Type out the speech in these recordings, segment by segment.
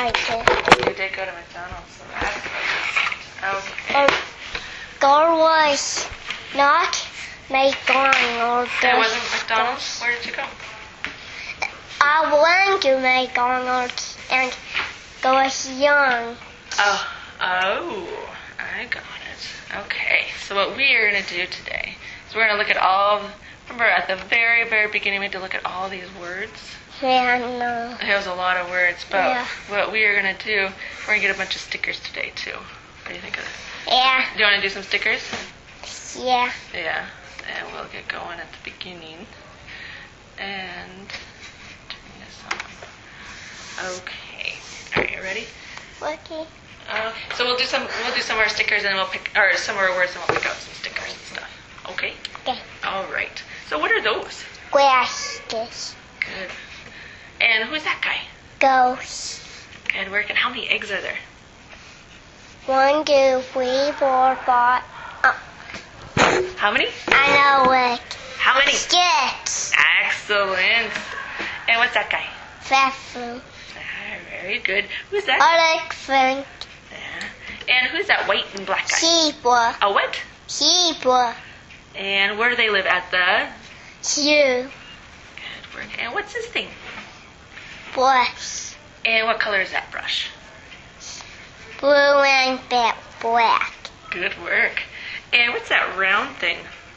like it. You did go to McDonald's, so that's good. Okay. There was not McDonald's. It wasn't McDonald's? Where did you go? I went to McDonald's and I was young. Oh, I got it. Okay, so what we are going to do today is we're going to look at remember at the very, very beginning we had to look at all these words? Yeah, no. It was a lot of words, but Yeah. what we are going to do, we're going to get a bunch of stickers today too. What do you think of that? Yeah, Do you want to do some stickers? yeah. Yeah, and we'll get going at the beginning. And turn this on. Okay. All right, you ready? Okay. So we'll do some of our stickers and we'll pick or some of our words and we'll pick out some stickers and stuff. Okay? Okay. All right. So what are those? Glasses. Good. And who's that guy? Ghost. Good work. And how many eggs are there? 1, 2, 3, 4, 5. How many? I know it. How many? 6. Excellent. And what's that guy? 7. Very good. Who's that? Elephant. Yeah. And who's that white and black guy? Zebra. A what? Zebra. And where do they live? At the? Zoo. Good work. And what's this thing? Brush. And what color is that brush? Blue and black. Good work. And what's that round thing?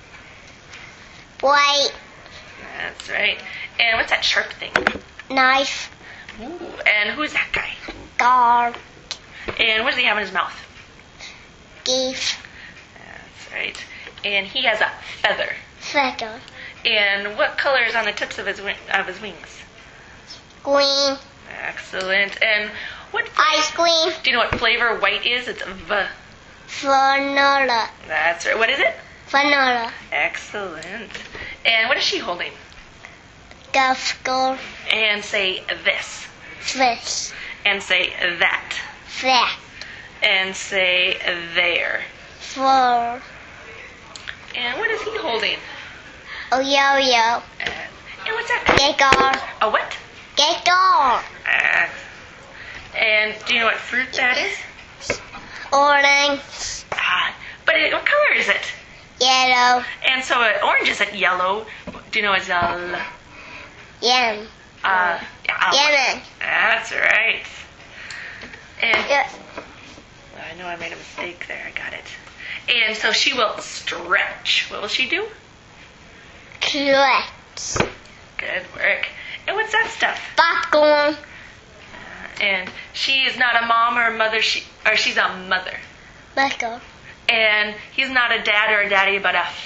White. That's right. And what's that sharp thing? Knife. Ooh. And who's that guy? Guard. And what does he have in his mouth? Geese. That's right. And he has a feather. Feather. And what color is on the tips of his wings? Green. Excellent. And what? Ice cream. Do you know what flavor white is? It's Vanilla. That's right. What is it? Vanilla. Excellent. And what is she holding? Golf girl. And say this. Fish. And say that. Flat. And say there. Floor. And what is he holding? Oh, yo-yo. And what's that? Guitar. A what? Guitar. And do you know what fruit that is? Orange. But what color is it? Yellow. And so orange isn't yellow. Do you know it's yellow? Yum. Lemon. That's right. And Yeah. I know I made a mistake there. I got it. And so she will stretch. What will she do? Correct. Good work. And what's that stuff? Popcorn. And she is not a mom or a mother. She's a mother. Michael. And he's not a dad or a daddy, but a.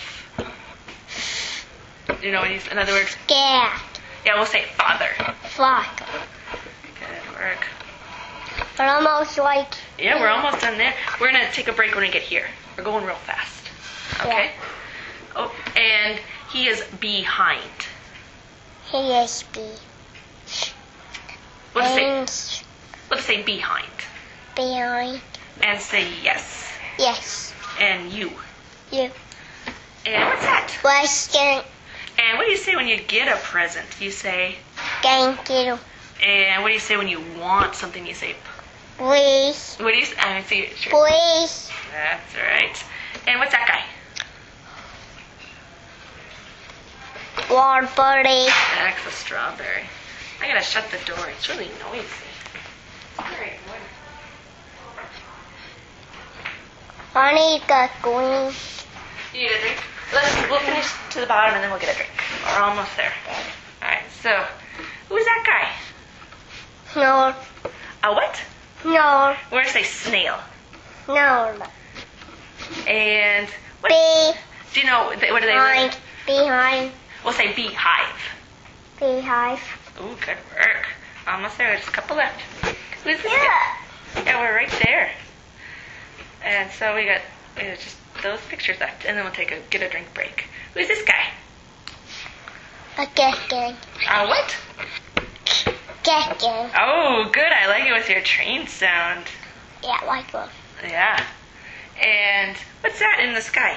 You know what he's? In other words. Dad. Yeah, we'll say father. Father. Good work. But almost like. Yeah, we're almost done there. We're gonna take a break when we get here. We're going real fast. Okay. Yeah. Oh, and he is behind. He is B. We'll just And say. We'll just say behind. behind. And say yes. Yes. And you. You. And what's that? Western. And what do you say when you get a present? You say. Thank you. And what do you say when you want something? You say. Please. What do you say? I see. Sure. Please. That's right. And what's that guy? Strawberry. That's a strawberry. I gotta shut the door. It's really noisy. All right. I need the green. You need a drink? We'll finish to the bottom and then we'll get a drink. We're almost there. All right. So, who's that guy? No. A what? No. We're gonna say snail. No. And what? Be. Do you know what do they Behind. live? Behind. We'll say beehive. Beehive. Ooh, good work. Almost there. There's a couple left. Who's this guy? Yeah. Yeah, we're right there. And so we got just those pictures left, and then we'll get a drink break. Who's this guy? A chicken. What? Chicken. Oh, good. I like it with your train sound. Yeah, like one. Yeah. And what's that in the sky?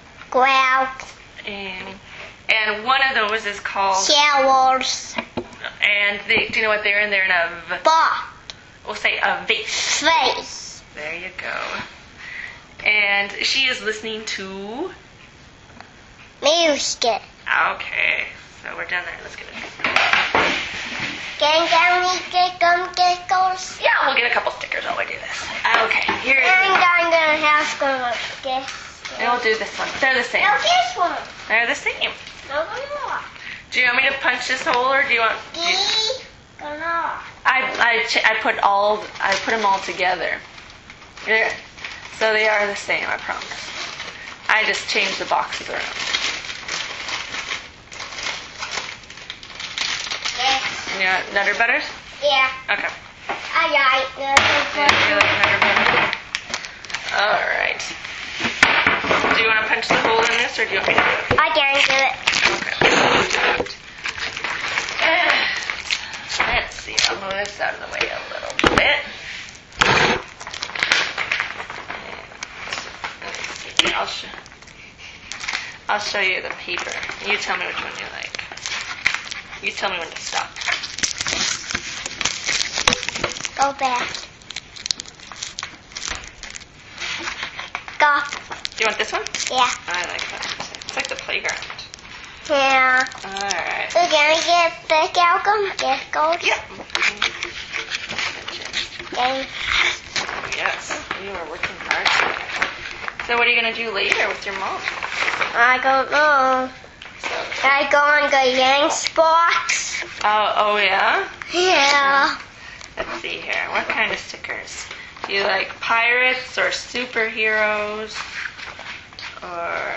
Clouds. And one of those is called. Showers. And do you know what they're in? They're in a Ball. we'll say a vase. Face. There you go. And she is listening to. Music. Okay, so we're done there. Let's get it. Gang down, get gum, get goes. Yeah, we'll get a couple stickers while we do this. Okay, here it And is. I'm gonna have to guess. And we'll do this one. They're the same. No, this one. They're the same. No, no. Do you want me to punch this hole, or do you want? Gonna. I put them all together. There. So they are the same, I promise. I just changed the boxes around. Yes. You want Nutter Butters? Yeah. Okay. I like Yeah, you like Nutter Butters? All right. Do you want to punch the hole in this, or do you want me to do it? I can do it. Okay. Let's see. I'll move this out of the way a little bit. Let's see. I'll show you the paper. You tell me which one you like. You tell me when to stop. Go back. Go. Do you want this one? Yeah. I like that. It's like the playground. Yeah. All right. We're gonna get the gum, get gold. Yep. Okay. Yes. You are working hard today. So what are you going to do later with your mom? I don't know. I go on the Yanks box. Oh yeah? Yeah. Let's see here. What kind of stickers? Do you like pirates or superheroes? Or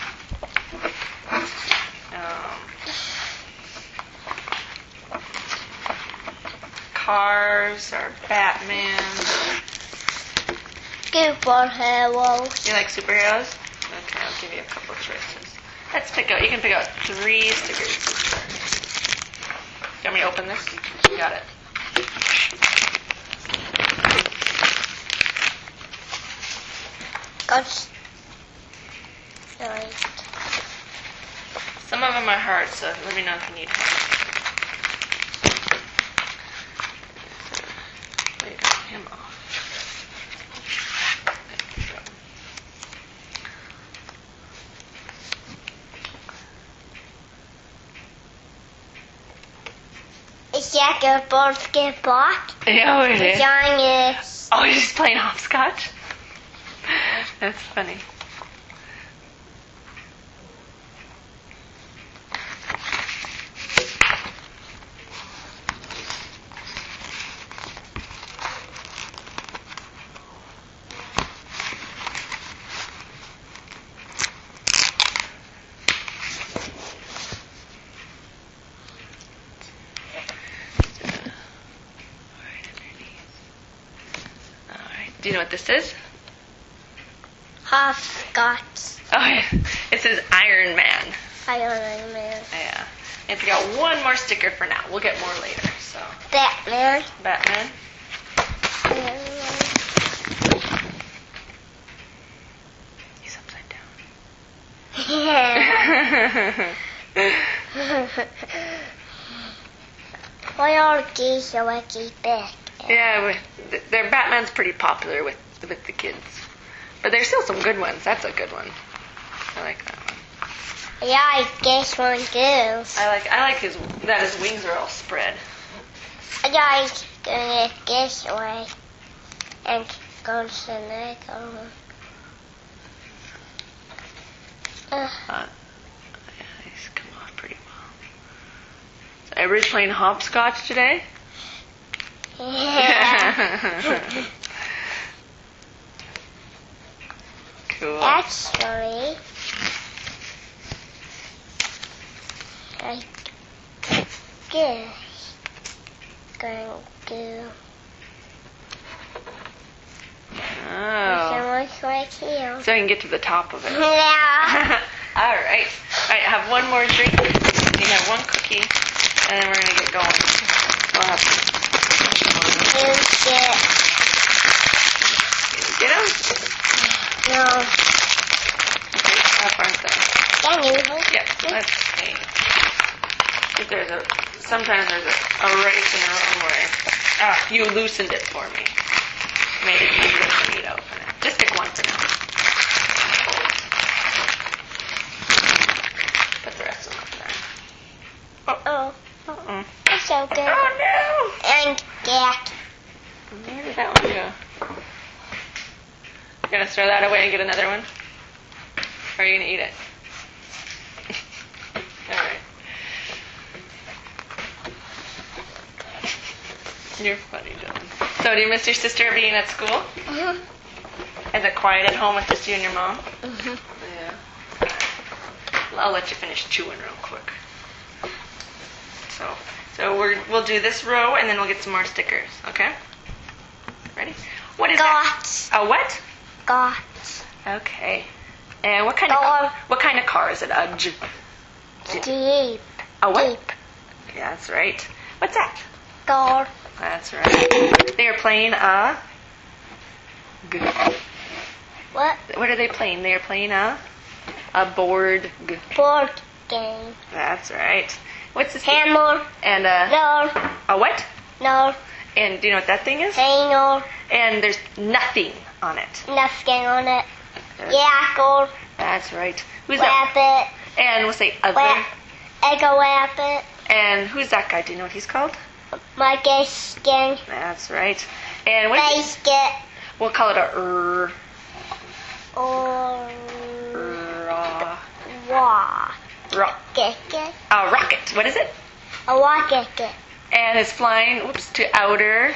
cars or Batman? Superheroes. You like superheroes? Okay, I'll give you a couple choices. Let's pick out. You can pick out 3 stickers. You want me to open this? You got it. Gosh. Sorry. Some of them are hard, so let me know if you need help. Wait, him off. Is that a basketball? Yeah, it is. Giants. Oh, you're just playing hopscotch? That's funny. Do you know what this is? Hopscotch. Oh, yeah. It says Iron Man. Iron Man. Yeah. And we got one more sticker for now. We'll get more later. So Batman. Batman. He's upside down. Why are geese so lucky back? Yeah, their Batman's pretty popular with the kids. But there's still some good ones. That's a good one. I like that one. Yeah, I guess one too. I like his wings are all spread. Yeah, I'm gonna guess one and go to the next one. Yeah, he's come off pretty well. So everybody's playing hopscotch today? Yeah. Cool. Actually, I guess going to Oh. someone's right here. So I can get to the top of it. Yeah. All right. All right, have one more drink. You have one cookie, and then we're going to get going. We'll have get them? No. How far is that? Can you? Yeah, let's see. If there's a sometimes there's a right and a wrong way. Ah, you loosened it for me. Made it easier for me to open it. Just pick one for now. Put the rest of them up there. Oh, Uh-uh. that's so good. Oh And get. no! Where did that one go? You gonna throw that away and get another one? Or are you gonna eat it? Alright. You're funny, Dylan. So, do you miss your sister being at school? Mm-hmm. Is it quiet at home with just you and your mom? Mm-hmm. Yeah. I'll let you finish chewing real quick. So we'll do this row and then we'll get some more stickers. Okay? Ready? What is Got. that? A what? Got. Okay. And what kind of car is it? A Deep. a what? Deep. Yeah, that's right. What's that? Door. That's right. They are playing a. What? What are they playing? They are playing a board. Board game. That's right. What's this? Hammer. And No. a what? No. And do you know what that thing is? Hanger. And there's nothing on it. Nothing on it. Yackle. That's right. Who's that? Rabbit. And we'll say other. Egg a rabbit. And who's that guy? Do you know what he's called? My skin. That's right. And what? Basket. We'll call it a Or. rocket. Rocket. A rocket. What is it? A rocket. And it's flying. Whoops, to outer.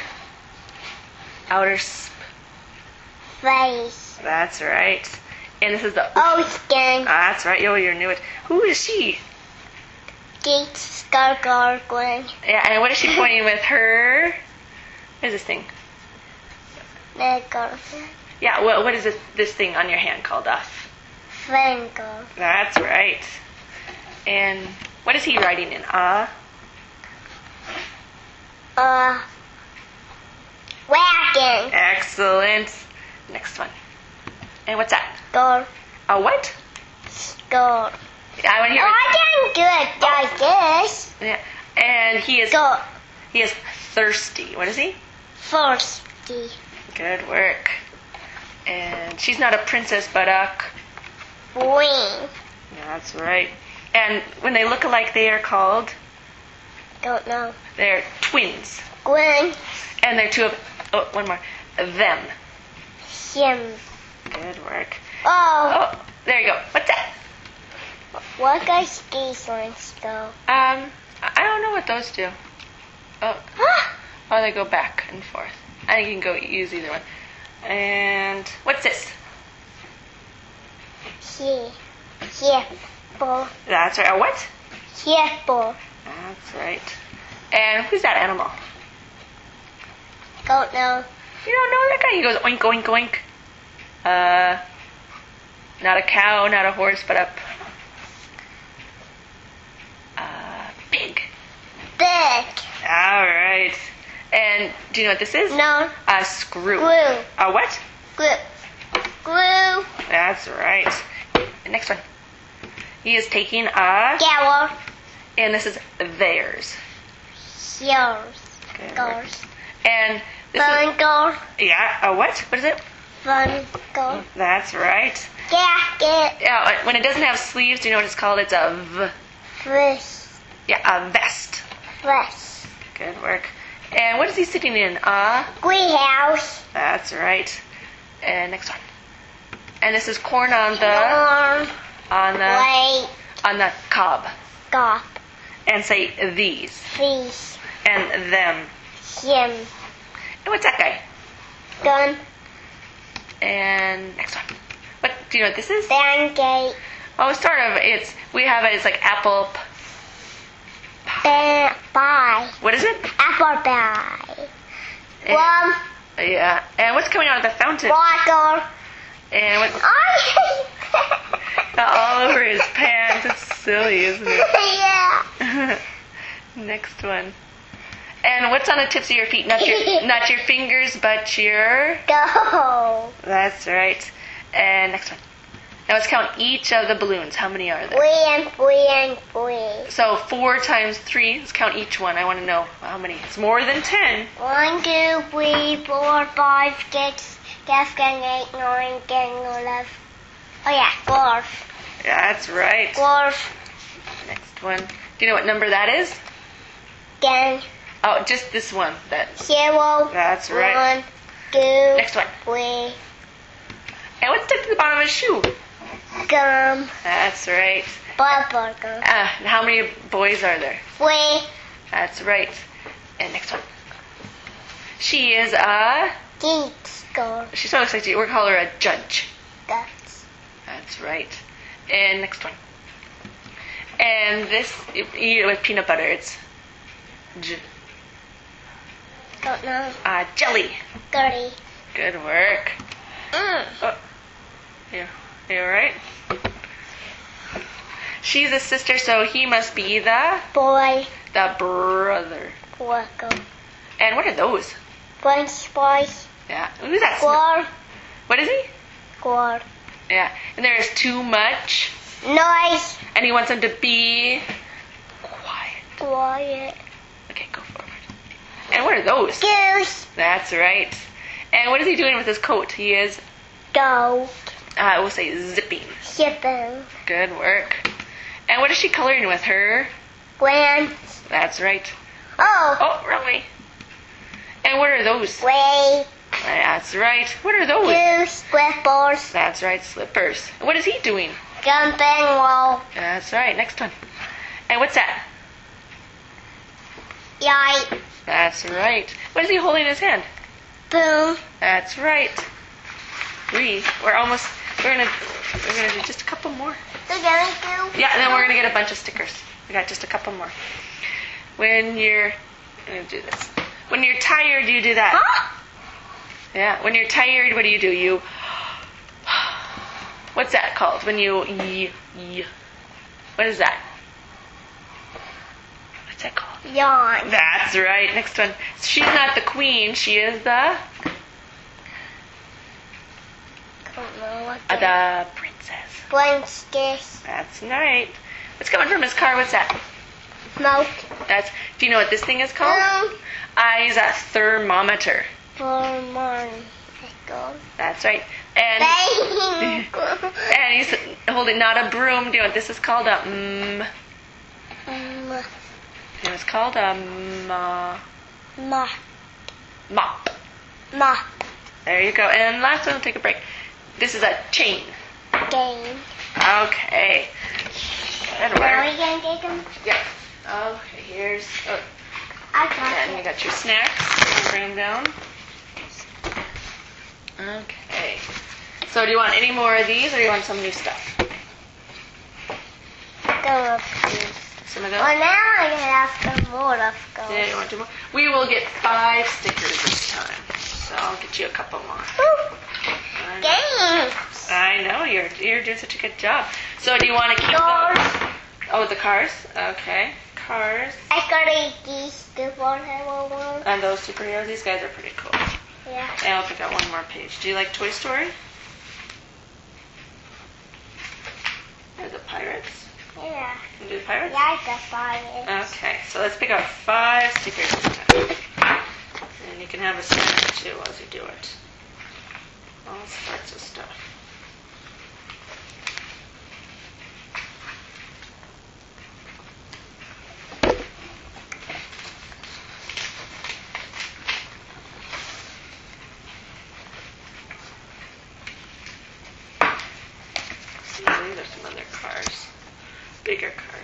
Face. That's right. And this is the. Ocean. That's right. Yo, you knew it. Who is she? Geeks. Gargoyle. Yeah. And what is she pointing with her? What is this thing? Finger. Yeah. What is this thing on your hand called? Finger. That's right. And what is he writing in? Wagon. Excellent. Next one. And what's that? Door. A what? Door. I want to hear Oh, it. I can do it like this. Yeah. And he is Door. thirsty. What is he? Thirsty. Good work. And she's not a princess, but a. Wing. That's right. And when they look alike, they are called. Don't know. They're twins. Gwen. And they're two of. Oh, one more. Them. Him. Good work. Oh. Oh, there you go. What's that? What guys ski lines go? I don't know what those do. Oh, oh, they go back and forth. I think you can go use either one. And what's this? Hippo. That's right. A what? Hippo. That's right. And who's that animal? Don't know. You don't know that guy? He goes oink, oink, oink. Not a cow, not a horse, but a pig. Big. All right. And do you know what this is? No. A screw. Glue. A what? Glue. Glue. That's right. The next one. He is taking a... Gower. And this is theirs. Yours. Good work. Goes. And this Fun goes. is... Yeah, a what? What is it? Fun goes. That's right. Jacket. Yeah, when it doesn't have sleeves, do you know what it's called? It's a Fish. Yeah, a vest. Fish. Good work. And what is he sitting in? Greenhouse. That's right. And next one. And this is corn on the Wait. on the cob. Stop. And say these Fish. and them. Him. And what's that guy? Gun. And next one. What do you know what this is? Band-aid. Oh, sort of. We have it. It's like apple. Bye. What is it? Apple pie. And- Plum. Yeah. And what's coming out of the fountain? Water. And what's I all over his pants? It's silly, isn't it? Yeah. Next one. And what's on the tips of your feet? Not your fingers, but your. Go. That's right. And next one. Now let's count each of the balloons. How many are there? 3 and 3 and 3. So 4 times 3. Let's count each one. I want to know how many. It's more than 10. 1, 2, 3, 4, 5, 6, 7, 8, 9, 10, 11. Oh yeah, 4. That's right. 4, Next one. Do you know what number that is? 10, Oh, just this one. 0. That's right. 1, 2, Next one. 3. And what's stuck to the bottom of his shoe? Gum. That's right. Bubble gum. And how many boys are there? 3. That's right. And next one. She is a... Teacher. She's so excited. We'll call her a judge. That's right. And next one. And this, you eat it with peanut butter. It's Don't know. jelly. 30. Good work. Oh, you alright? She's a sister, so he must be the Boy. brother. Welcome. And what are those? French boys. Yeah. Who's that? Squirrel. What is he? Squirrel. Yeah. And there is too much. Noise. And he wants them to be quiet. Quiet. Okay, go forward. And what are those? Goose. That's right. And what is he doing with his coat? He is, Go. we'll say zipping. Shipping. Good work. And what is she coloring with her? When. That's right. Oh. Oh, wrong way. And what are those? Wait. That's right. What are those? Goose. Slippers. That's right, slippers. And what is he doing? Jumping rope. That's right. Next one. And what's that? Yike. That's right. What is he holding in his hand? Boom. That's right. We're gonna do just a couple more. They're going to. Yeah, and then we're gonna get a bunch of stickers. We got just a couple more. I'm gonna do this. When you're tired, you do that. Huh? Yeah. When you're tired, what do? You. What's that called? When you. What is that? What's that called? Yawn. That's right. Next one. She's not the queen. She is the Don't know what the princess. Princess. That's right. What's coming from his car? What's that? Smoke. Do you know what this thing is called? He's a thermometer. That's right. And and he's holding not a broom. Do you know what this is called? It's called a mop. There you go. And last one, we'll take a break. This is a chain. Game. Okay. Good Are work. we going to take them? Yeah. Okay, here's... I and you got it. got your snacks. Bring them down. Okay. So do you want any more of these, or do you want some new stuff? Go up, please. Some of those? Well, now I have some more of those. Yeah, you want two more? We will get 5 stickers this time. So I'll get you a couple more. Woo. I know. Games. I know, you're doing such a good job. So do you want to keep Cars. those? Oh, the cars? Okay. Cars. I got a these before I one. And those superheroes, these guys are pretty cool. Yeah. And I'll pick out one more page. Do you like Toy Story? There's the Pirates. Yeah. You do the Pirates? Yeah, I got 5. Okay, so let's pick out 5 stickers this time. And you can have a snack too as you do it. All sorts of stuff. These are some other cars. Bigger cars.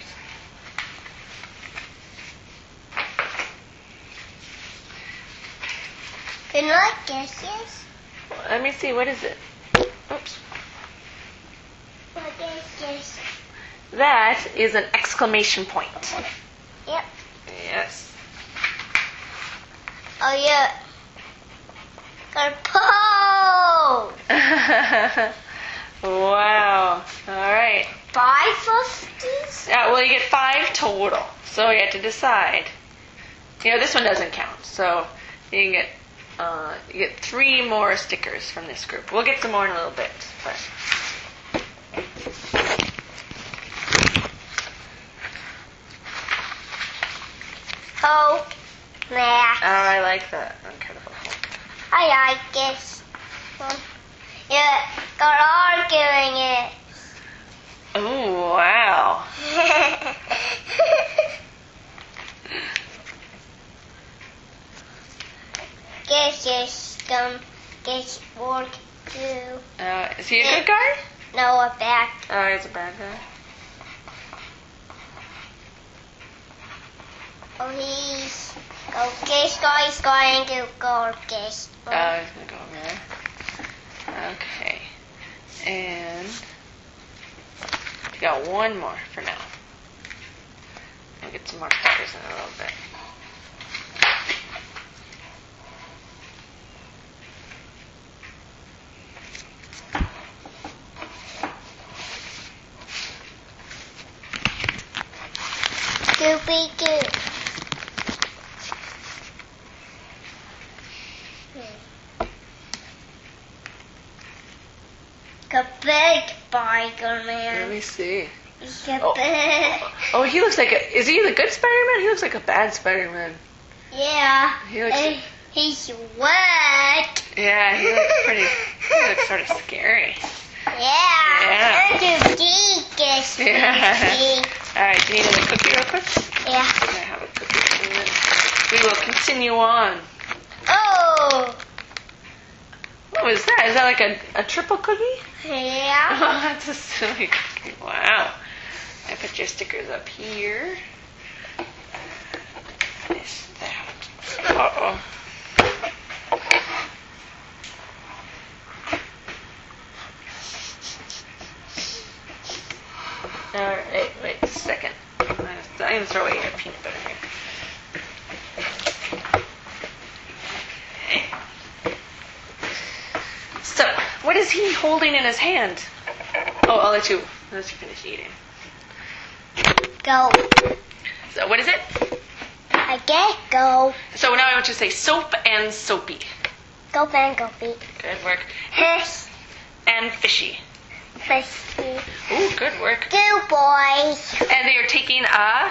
Can I guess this? Let me see, what is it? Oops. What is this? That is an exclamation point. Yep. Yes. Oh, yeah. Got pose. Wow. All right. 5 of these? Yeah, well, you get 5 total. So you have to decide. You know, this one doesn't count. So you get 3 more stickers from this group. We'll get some more in a little bit. But Hulk smash. Oh, I like that. Incredible Hulk. I like this one. Yeah, got all doing it. Oh, wow. This work too. Is he a good guy? No, a bad. Oh, he's a bad guy. Oh, this guy's going to go this one. Oh, he's going to go over there. Okay. And we got one more for now. I'll get some more colors in a little bit. Scooby-Doo. The big biker Let man. me see. He's a big. Oh, he looks like is he the good Spider-Man? He looks like a bad Spider-Man. Yeah. He looks- He's wet. Yeah, he looks sort of scary. Yeah. And the deepest. Yeah. Alright, do you need a cookie real quick? Yeah. I have a cookie. And then we will continue on. Oh. What was that? Is that like a triple cookie? Yeah. Oh, that's a silly cookie. Wow. I put your stickers up here. This, that. Uh-oh. Alright, wait a second. I'm going to throw away your peanut butter here. Okay. So, what is he holding in his hand? Oh, I'll let you finish eating. Go. So, what is it? I get go. So now I want you to say soap and soapy. Go and go beat. Good work. Fish. And fishy. Fishy. Ooh, good work. Two boys. And they are taking a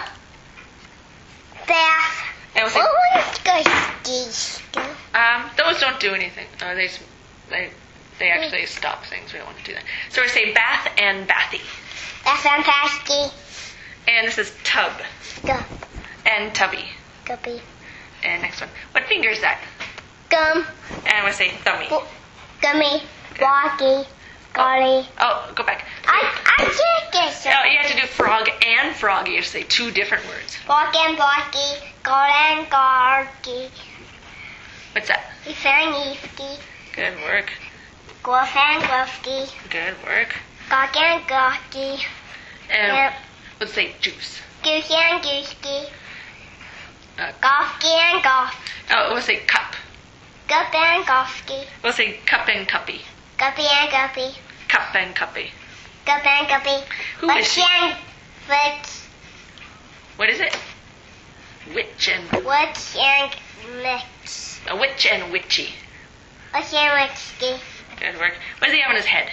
Bath. and we'll say, What does these do? those don't do anything. They actually stop things. We don't want to do that. So we say bath and bathy. That's fantastic. And this is tub Go. and tubby. Go be. And next one. What finger is that? Gum. And we say thummy. Gummy. Walkie. Golly. Oh, go back. I can't get Oh, some. you have to do frog and froggy. You have to say two different words. Walk and walkie. Gol and gorky. What's that? If and nifty. Good work. Golf and grufty. Good work. Gawk and gawky. And Yep. let's say juice. Goosey and goosey. Uh, Golfky and golf. Oh, we'll say cup. Gup and golfky. We'll say cup and cuppy. Guppy and guppy. Cup and cuppy. Gup and guppy. Who is she? and witch. What is it? Witch and Witch and witch. a witch and witchy. Witch and witchy. Good work. What does he have on his head?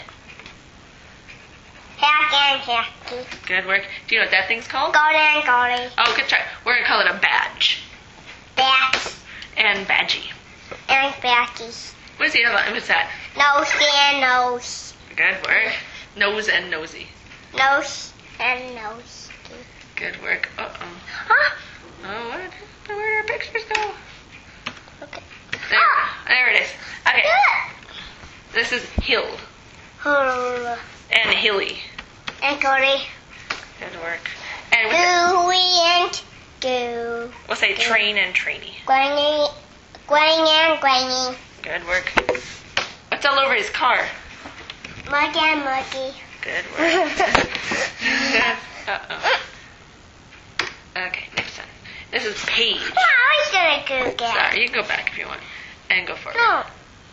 Hack and hacky. Good work. Do you know what that thing's called? Golden and golly. Oh, good try. We're gonna call it a badge. Bats And badgy. and batties. What does he have on? What's that? Nose and nose. Good work. Nose and nosy. Nose and nose. Good work. Uh-oh. Huh? Oh, what? Where did our pictures go? Okay. There it is. Okay. This is hill Hula. and hilly. And golly. Good work. And what's it? Gooey and goo. We'll say train and trainy. Granny. Granny and granny. Good work. What's all over his car? Muggy and muggy. Good work. Uh-oh. Okay, next one. This is page. Yeah, I was gonna go get. Sorry, you can go back if you want. And go forward. No.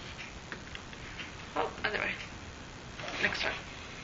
Oh, other way. Next one.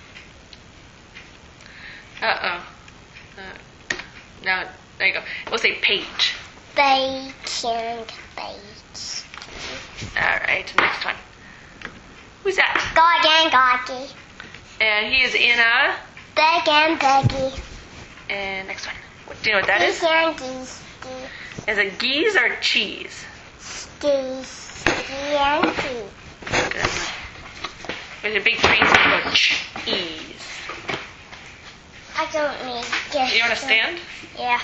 Uh-oh. Now, there you go. We'll say page. Beige and beige. All right, next one. Who's that? God and gawky. And he is in a. Beck and Becky. And next one. Do you know what that is? Geese and geese. Is it geese or cheese? Geese. Geese and geese. Good. There's a big train that go cheese. I don't need geese. Do you want to stand? Yeah.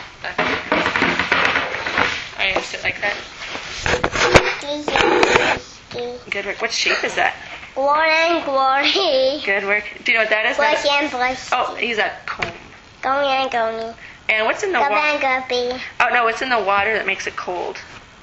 Are you going to sit like that? Geese and geese. Good work. What shape is that? Glory and glory. Good work. Do you know what that is? Bush and bush. Oh, he's a comb. Goni and goni. And what's in the Guppy water? and guppy. Oh, no, what's in the water that makes it cold?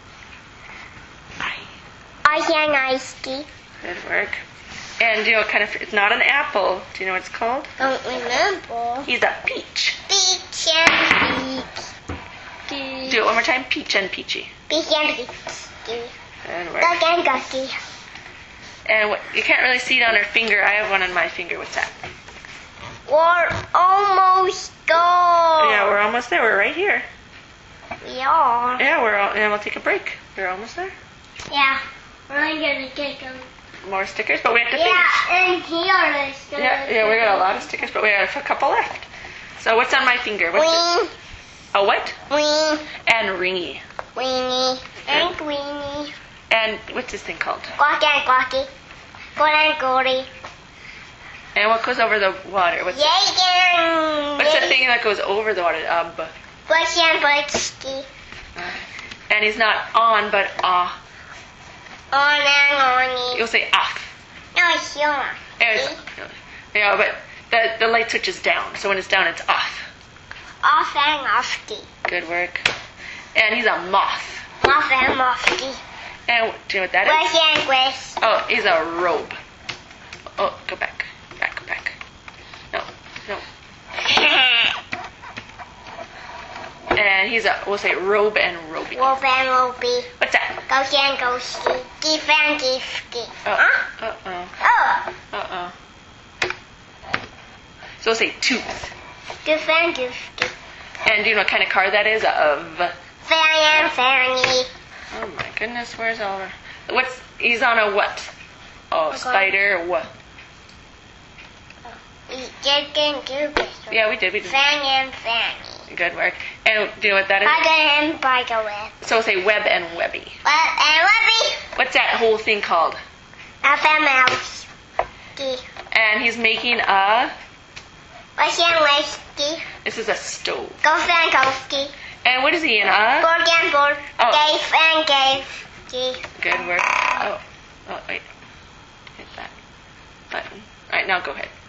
Ice and icey. Good work. And do you know what kind of fruit? It's not an apple. Do you know what it's called? Don't remember. He's a peach. Peach and peach. Do it one more time. Peach and peachy. Peach and peach. Good work. Duck and gucky. And what, you can't really see it on her finger. I have one on my finger. What's that? We're almost gone. Yeah, we're almost there. We're right here. We are. Yeah, and we'll take a break. We're almost there. Yeah. We're gonna take them. More stickers, but we have to Yeah, finish. and here is gonna Yeah, we got a lot of stickers, but we have a couple left. So what's on my finger? What's it? Wing. A what? Wing. And ringy. Weenie. And weenie. And what's this thing called? Quack and quacky. Gold and gory. And what goes over the water? What's the thing that goes over the water? Bush and bushy. And he's not on, but ah. On and on. You'll say off. No, it's not. Yeah, but the light switch is down, so when it's down, it's off. Off and offty. Good work. And he's a moth. Off and offty. And do you know what that is? Wish and wish. Oh, he's a robe. Oh, go back. Back, go back. No. And he's we'll say robe and roby. Wolf and Roby. What's that? Ghost and ghosty. Geef and geefky. Uh-oh. Oh. So we'll say tooth. Goof and goofky. And do you know what kind of car that is? Fanny and Fanny. Oh my goodness, where's Oliver? He's on a what? Oh, spider, what? Chicken goofy. Yeah, we did. Fanny and Fanny. Good work. And do you know what that is? Tiger and Tiger Web. So we'll say web and webby. Web and Webby. What's that whole thing called? Up and mouse. And he's making a... Wish and wishy. This is a stove. Ghost and ghosty. And what is he in? Borg and borg. Oh. Gave and gave. Good work. Oh, wait. Hit that button. All right, now go ahead.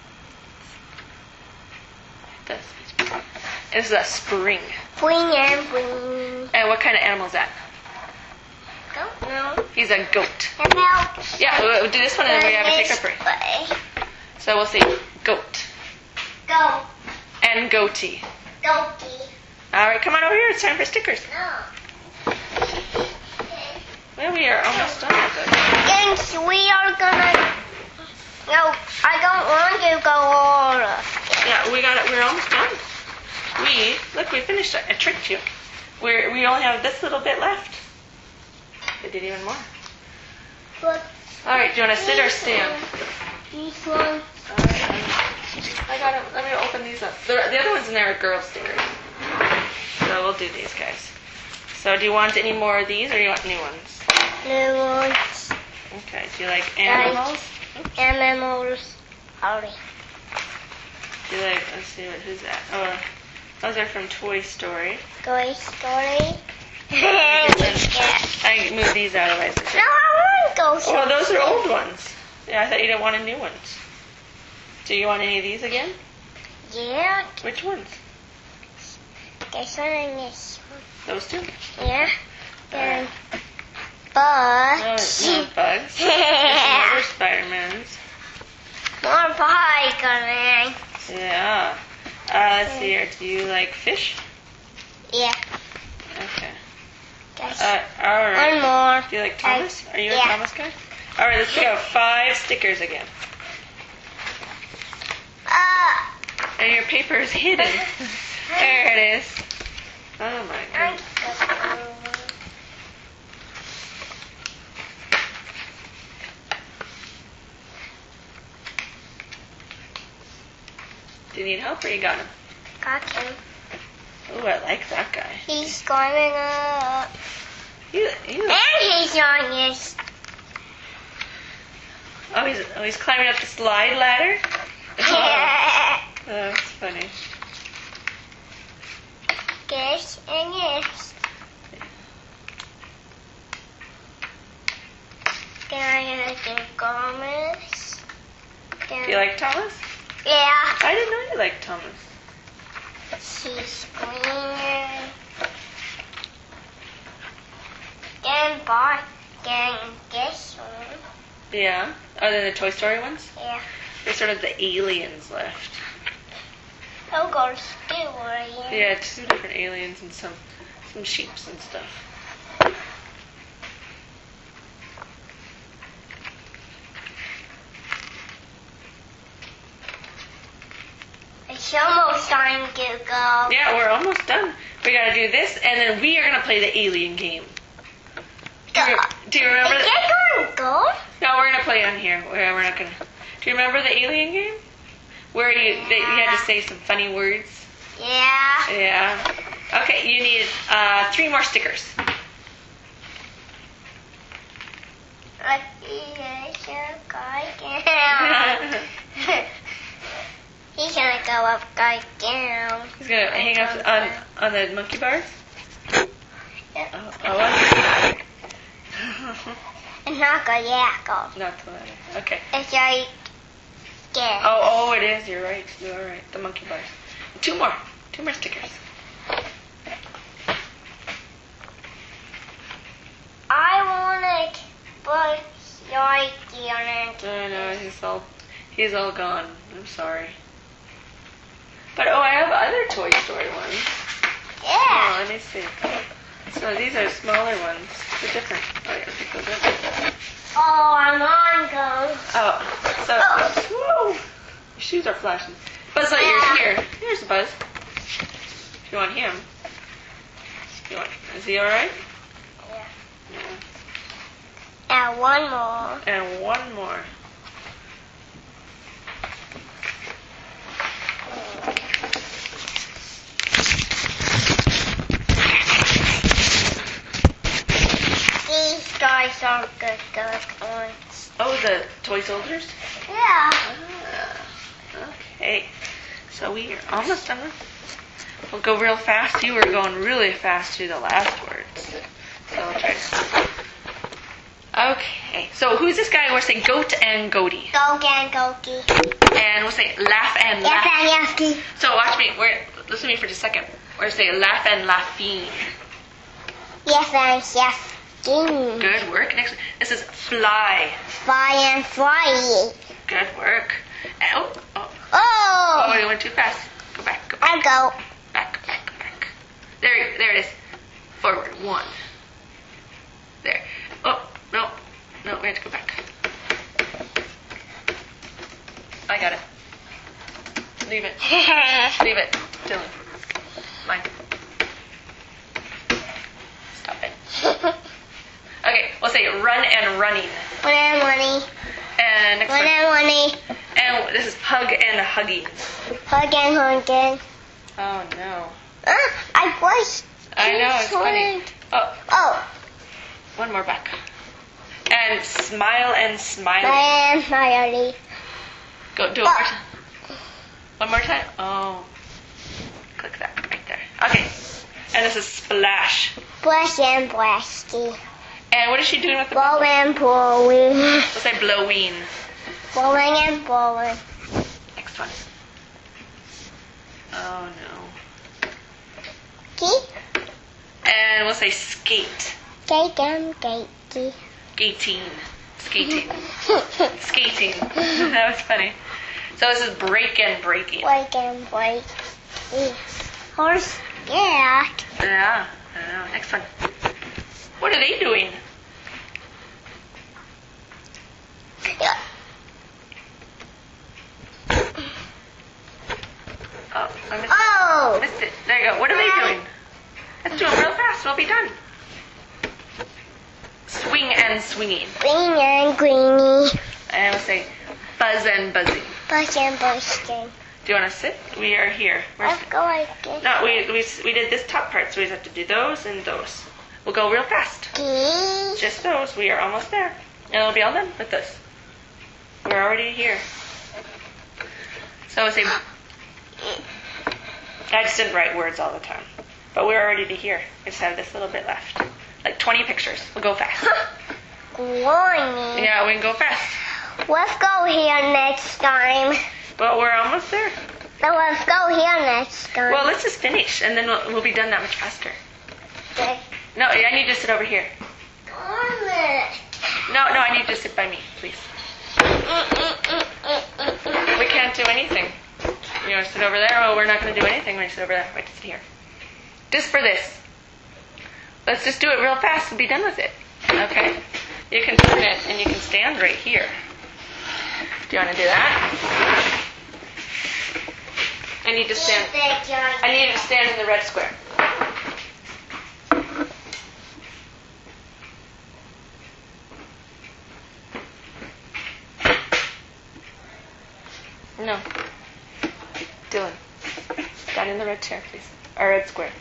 This is a spring. Wing and wing. And what kind of animal is that? Don't know. He's a goat. About. Yeah, we'll do this one and then we have a take a break. Way. So we'll see goat Go. and goatee. Goatee. All right, come on over here. It's time for stickers. No. Well, we are almost done with it. And we are gonna. No, I don't want to go over. Yeah, we got it. We're almost done. Look, we finished it. I tricked you. We only have this little bit left. We did even more. But All right, do you want to sit or stand? this one. All right. I got it. Let me open these up. The other ones in there are girl stickers. So we'll do these guys. So do you want any more of these or do you want new ones? New ones. Okay. Do you like animals? Animals. Howdy. Do you like, let's see, who's that? Oh, those are from Toy Story. Toy Story. I moved these out otherwise. No, I want Toy Story. Oh, those are old ones. Yeah, I thought you didn't want any new ones. Do you want any of these again? Yeah. Which ones? This one and this one. Those two? Yeah. And No, bugs. no bugs. There's some other Spider-Mans. More pie coming. Yeah. Let's see here. Do you like fish? Yeah. Okay. Guys. All right. One more. Do you like Thomas? Are you a Yeah. Thomas guy? All right, let's go. 5 stickers again. And your paper is hidden. There it is. Oh my goodness. Do you need help or you got him? Got him. Ooh, I like that guy. He's climbing up. You. And he's on his. Oh, he's climbing up the slide ladder? Oh, that's funny. Yes and yes. Then I get Thomas. Do you like Thomas? Yeah. I didn't know you liked Thomas. She's green. Then this one. Yeah. Oh, then the Toy Story ones? Yeah. They're sort of the aliens left. I'll go to school, right? Yeah, 2 different aliens and some sheeps and stuff. It's almost time to go. Yeah, we're almost done. We gotta do this, and then we are gonna play the alien game. Do you remember? Is that going to go? No, we're gonna play on here. We're not gonna. Do you remember the alien game? Where you had to say some funny words? Yeah. Yeah. Okay, you need 3 more stickers. He's gonna go upside down. He's gonna hang up on the monkey bars. Yep. Oh. It's not the yackle. Not the ladder. Okay. It's like this. Oh, it is. You're right. You're right. The monkey bars. 2 more. 2 more stickers. I want it, but you're on it. I know he's all gone. I'm sorry. But I have other Toy Story ones. Yeah. Oh, let me see. So these are smaller ones. They're different. Oh, yeah, those are. Oh, I'm on go. Oh, so whoa, your shoes are flashing. Buzz Lightyear's here. Here's Buzz. If you want him. Is he all right? Yeah. Yeah. And one more. And one more. These guys are good ones. Oh, the toy soldiers? Yeah. Okay. So we are almost done. We'll go real fast. You were going really fast through the last words. So I'll try to. Okay. So who's this guy? We'll say goat and goatee. Go and goatee. And we'll say laugh and Yes, laugh. and yucky. So watch me. Listen to me for just a second. We're going to say laugh and laughing. Yes, and yes. Good work. Next, this is fly. Fly and fly. Good work. And, oh, Oh. you went too fast. Go back. I'll go. Back. There it is. Forward. 1. There. Oh, no, we have to go back. I got it. Leave it. Leave it. Dylan. Mine. Stop it. Okay, we'll say run and running. One and money. And next One one. and money. And this is hug and hugging. Hug and hugging. Oh, no. I was. I know, it's funny. Oh. One more back. And smile and smiling. And smiley. Go do it one more time. One more time. Oh. Click that right there. Okay. And this is splash. Splash and blasty. And what is she doing with the Blow and blowing. We'll say blowing. Blowing and blowing. Next one. Oh no. Keep. And we'll say skate. Skate and gatey. Skating. Skating. That was funny. So this is break and breaking. Break and break. Horse. Yeah. Yeah. I know. Next one. What are they doing? Yeah. Oh, I missed it. Oh. Missed it. There you go. What are they doing? Let's do them real fast. We'll be done. Swing and swinging. Green and greeny. And we'll say buzz and buzzing. Buzz and buzzing. Do you want to sit? We are here. Let's go like this. No, we did this top part, so we just have to do those and those. We'll go real fast. Just those. We are almost there. And it'll be all done with this. We're already here. So say, I just didn't write words all the time. But we're already to here. We just have this little bit left. Like 20 pictures. We'll go fast. Warning. Yeah, we can go fast. Let's go here next time. But we're almost there. So let's go here next time. Well, let's just finish, and then we'll be done that much faster. Okay. No, I need you to sit over here. Garnet. No, I need you to sit by me, please. We can't do anything. You want to sit over there? Well, we're not going to do anything when you sit over there. Wait to sit here. Just for this. Let's just do it real fast and be done with it. Okay? You can turn it, and you can stand right here. Do you want to do that? I need to stand. I need you to stand in the red square. No. Dylan. Stand in the red chair, please. Or red square.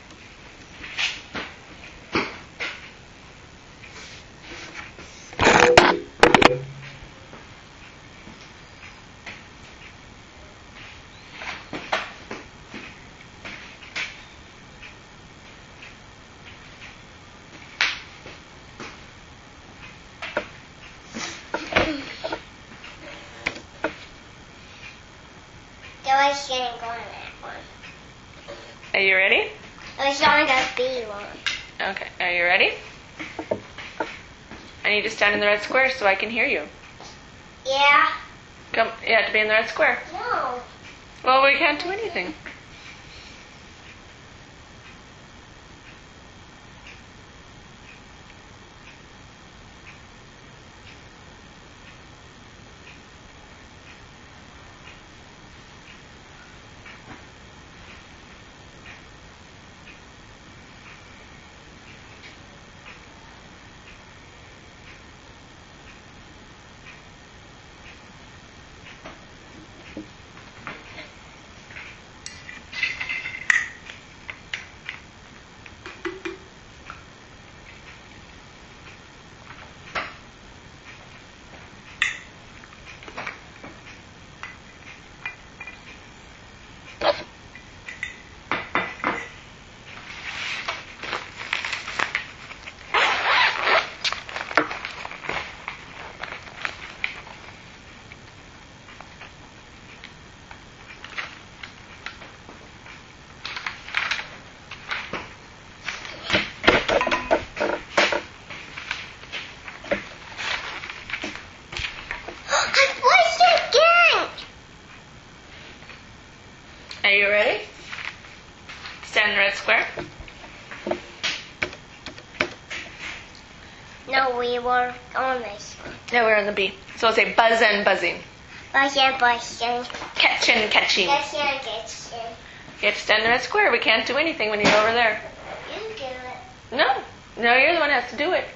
I was going to go on that one. Are you ready? I was going to be one. Okay. Are you ready? I need to stand in the red square so I can hear you. Yeah. Come. You have to be in the red square. No. Well, we can't do anything. Are you ready? Stand in the red square. No, we were on this one. No, we're on the B. So I'll say buzz and buzzing. Buzzing. Catch and catching. Catching. You have to stand in the red square. We can't do anything when you're over there. You do it. No, you're the one who has to do it.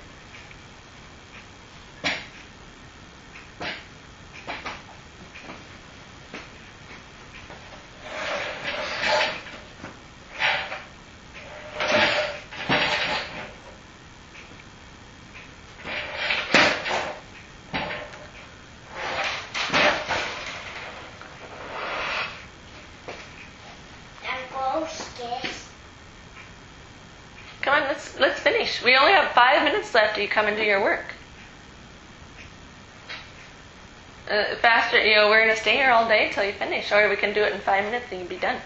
Come on, let's finish. We only have 5 minutes left till you come and do your work. Faster, we're going to stay here all day till you finish, or we can do it in 5 minutes and you'll be done.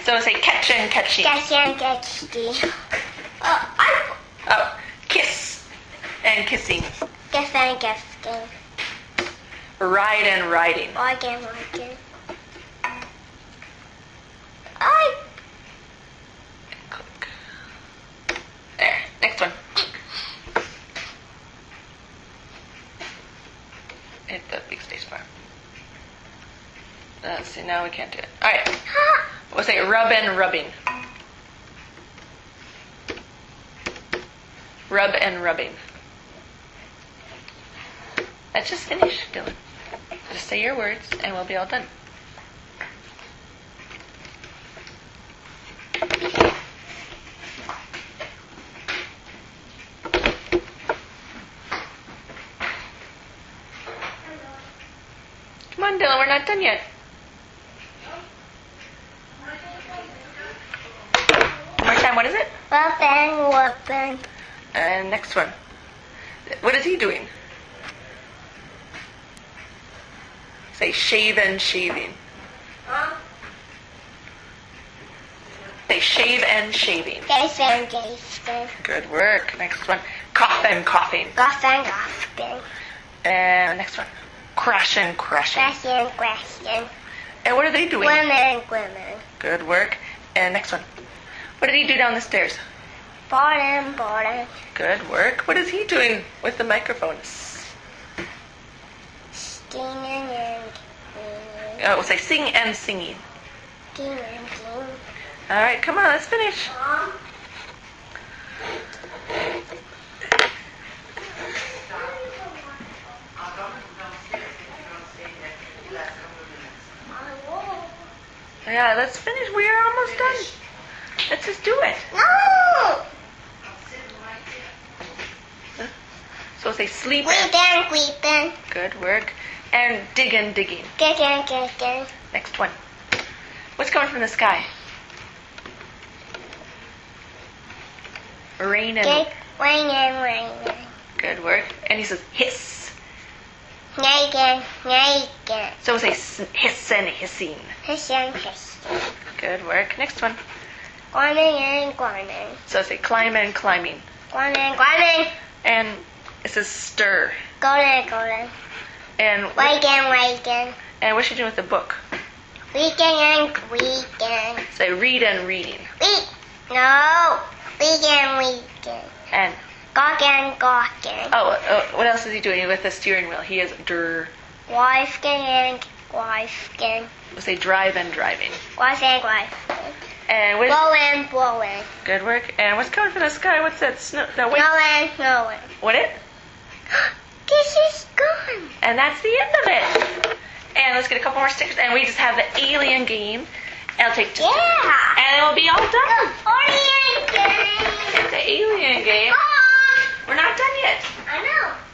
So say catch and catching. Catch and catching. Oh, kiss and kissing. Gift and gifting. Ride and riding. Riding. There. Next one. Hit the big space bar. Let's see. Now we can't do it. All right. We'll say rub and rubbing. Rub and rubbing. Let's just finish, Dylan. Just say your words and we'll be all done. Come on, Dylan, we're not done yet. One more time, what is it? Rubbing. And next one. What is he doing? Say shave and shaving. Say shave and shaving. Gaze and gazing. Good work. Next one. Cough and coughing. Goth and gothing. And next one. Crash and crashing. Crashing. And what are they doing? Women. Good work. And next one. What did he do down the stairs? Bottom. Good work. What is he doing with the microphone? Stinging and Oh, we'll say sing and singing. ding. All right, come on, let's finish. Yeah, let's finish. We are almost done. Let's just do it. No! So we'll say sleep. Weeping. Good work. And dig and digging. Kicking. Next one. What's coming from the sky? Rain and... Raining. Good work. And he says hiss. Naked. So we'll say hiss and hissing. Hissing. Good work. Next one. Climbing. So say climb and climbing. Climbing. And it says stir. Golden. And Waking. and what's she doing with the book? Weekend. Say read and reading. No. Weekend. And Gawking. oh, what else is he doing with the steering wheel? He is Wifing. We'll say drive and driving. Wifing. And what? Blowing. Good work. And what's coming from the sky? What's that? Snow? No, wait. Snowing. What it? This is gone. And that's the end of it. And let's get a couple more stickers. And we just have the alien game. It'll take just and it'll be all done. Alien game. It's the alien game. Mom. We're not done yet. I know.